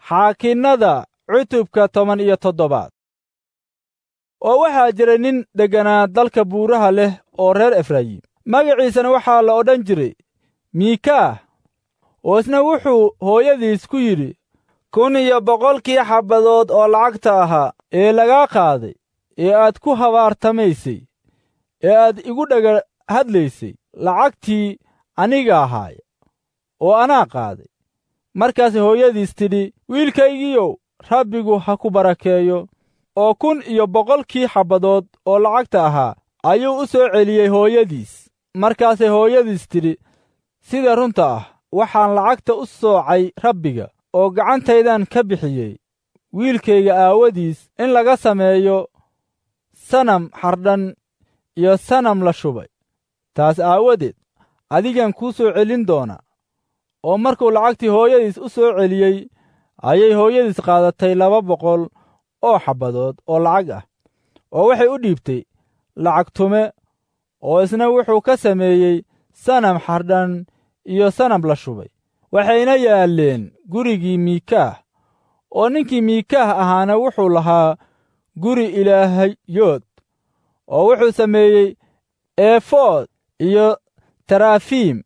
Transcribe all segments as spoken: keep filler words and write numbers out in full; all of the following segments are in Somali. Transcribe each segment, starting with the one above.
xaakinnada cutubka toban iyo toddobaad. oo waxaa jiray nin degganaa dalka buuraha leh oo reer efraayim, magaciisana waxaa la odhan jiray miikaah, oo isna wuxuu hooyadiis ku yidhi, kun iyo boqolkii xabbadood oo lacagta ahaa ee lagaa qaaday, ee aad ku habaartamaysay, ee aad igu dhaga hadlaysay, lacagtii aniga ahaaya oo anaa qaaday. markaasay hooyadiis tidhi, wiilkaygiiyow, rabbigu ha ku barakeeyo. oo kun iyo boqolkii xabbadood oo lacagta ahaa ayuu u soo celiyey hooyadiis. markaasay hooyadiis tidhi, sida runta ah waxaan lacagta u soocay rabbiga, oo gacantaydan ka bixiyey wiilkayga aawadiis in laga sameeyo sanam xardhan iyo sanam la shubay. taas aawadeed adigan kuu soo celin doona. oo markuu lacagtii hooyadiis u soo celiyey, ayay hooyadiis qaadatay laba boqol oo xabbadood oo lacag ah, oo waxay u dhiibtay lacag tume, oo isna wuxuu ka sameeyey sanam xardhan iyo sanam la shubay. waxayna yaalleen gurigii miikaah. oo ninkii miikaah ahaana wuxuu lahaa guri ilaahayood, oo wuxuu sameeyey eefood iyo tarafiim,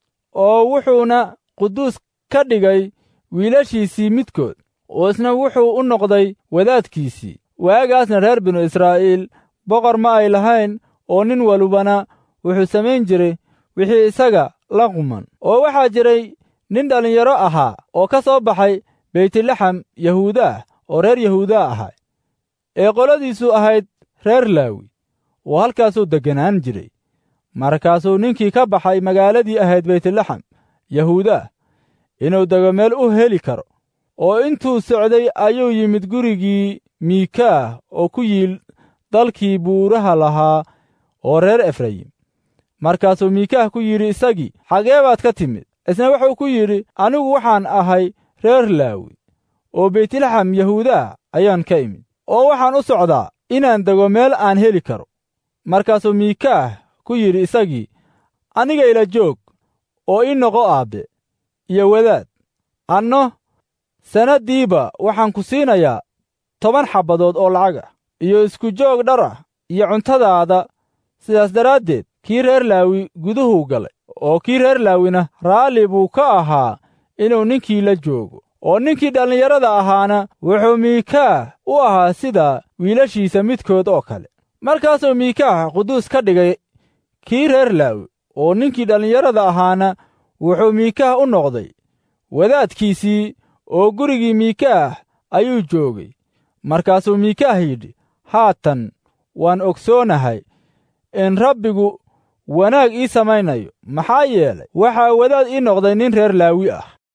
oo wuxuuna quduus ka dhigay wiilashiisii midkood, oo isna wuxuu u noqday wadaadkiisii. waagaasna reer binu israa'iil boqor ma ay lahayn, oo nin walbana wuxuu samayn jiray wixii isaga la quman. oo waxaa jiray nin dhallinyaro ahaa oo ka soo baxay beytlaxam yahuudaah, oo reer yahuuda ahaa, ee qoladiisu ahayd reer laawi, oo halkaasuu degganaan jiray. markaasuu ninkii ka baxay magaaladii ahayd beytlaxam yahuudaah inuu dego meel u heli karo, oo intuu socday ayuu yimid gurigii miikaah oo ku yiil dalkii buuraha lahaa oo reer efraayim. markaasuu miikaah ku yidhi isagii, xagee baad ka timid? isna wuxuu ku yidhi, anigu waxaan ahay reer laawi, oo beytlaxam yahuudaah ayaan ka imid, oo waxaan u socdaa inaan dego meel aan heli karo. markaasuu miikaah ku yidhi isagii, aniga ila joog oo ii noqo aabbe iyo wadaad. anno sannaddiiba waxaan ku siinayaa toban xabbadood oo lacag ah, iyo isku joog dhar ah, iyo cuntadaada. sidaas daraaddeed kii reer laawi guduhuu galay, oo kii reer laawina raalli buu ka ahaa inuu ninkii la joogo. oo ninkii dhallinyarada ahaana wuxuu miikaah u ahaa sida wiilashiisa midkood oo kale. markaasuu miikaah quduus ka dhigay kii reer laawi, oo ninkii dhallinyarada ahaana wuxuu miikaah u noqday wadaadkiisii, oo gurigii miikaah ayuu joogay. markaasuu miikaah yidhi, haatan waan ogsoonahay in rabbigu wanaag ii samaynayo, maxaa yeelay waxaa wadaad ii noqday nin reer laawi ah.